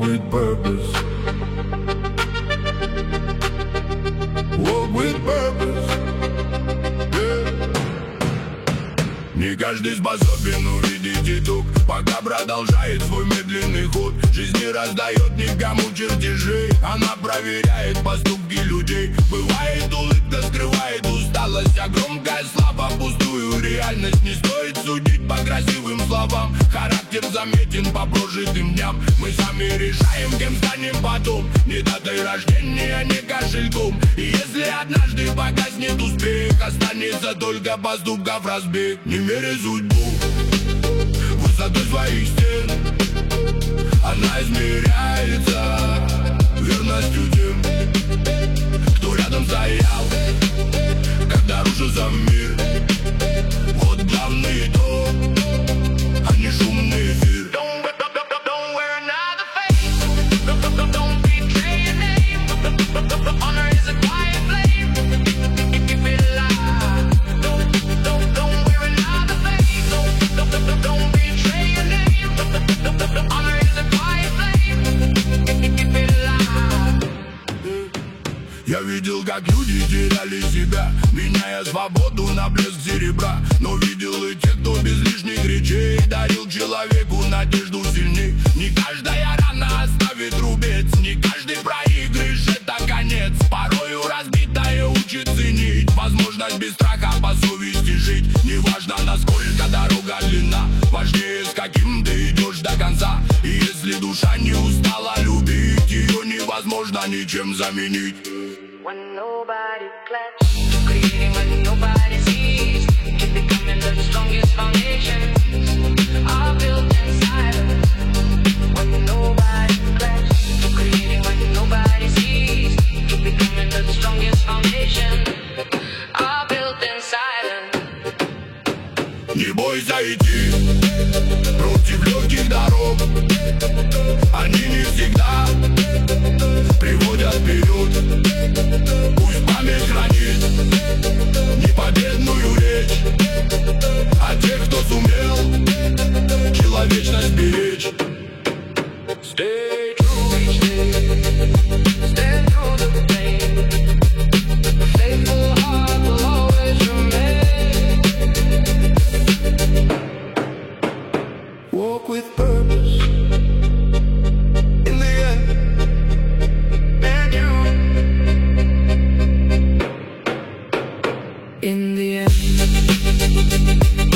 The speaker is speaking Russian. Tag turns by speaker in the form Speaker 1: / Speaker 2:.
Speaker 1: with purpose. Walk with purpose. Yeah. Не каждый способен увидеть итог, пока продолжает свой медленный ход. Жизнь не раздает никому чертежей, она проверяет поступки людей. Бывает, улыбка скрывает усталость, а громкая слава пустую реальность. Не стоит судить по красивым словам, характер заметен по прожитым дням. Мы сами решаем, кем станем потом, не датой рождения, не кошельком. И если однажды погаснет успех, останется только поступков разбег. Не веря судьбу высотой своих стен, она измеряется верностью тем, кто рядом стоял, когда рушился мир. Вот главный итог, а не шумный эфир. Я видел, как люди теряли себя, меняя свободу на блеск серебра. Но видел и тех, кто без лишних речей дарил человеку надежду сильней. Не каждая рана оставит рубец, не каждый проигрыш — это конец. Порою разбитое учит ценить возможность без страха по совести жить. Неважно, насколько дорога длинна, важнее, с каким ты идешь до конца. И если душа не устала любить, ее невозможно ничем заменить.
Speaker 2: When nobody claps, creating when nobody sees, keep becoming the strongest foundations are built in silence. When nobody claps, creating when nobody sees, keep becoming the strongest foundations are built in silence.
Speaker 1: Не бойся идти против легких дорог, они не всегда приводят вперед. Пусть память хранит не победную речь, а тех, кто сумел человечность беречь. Stay true each day,
Speaker 2: Stand through the pain, faithful heart will always remain.
Speaker 1: walk with purpose. In the end, and you.
Speaker 2: In the end.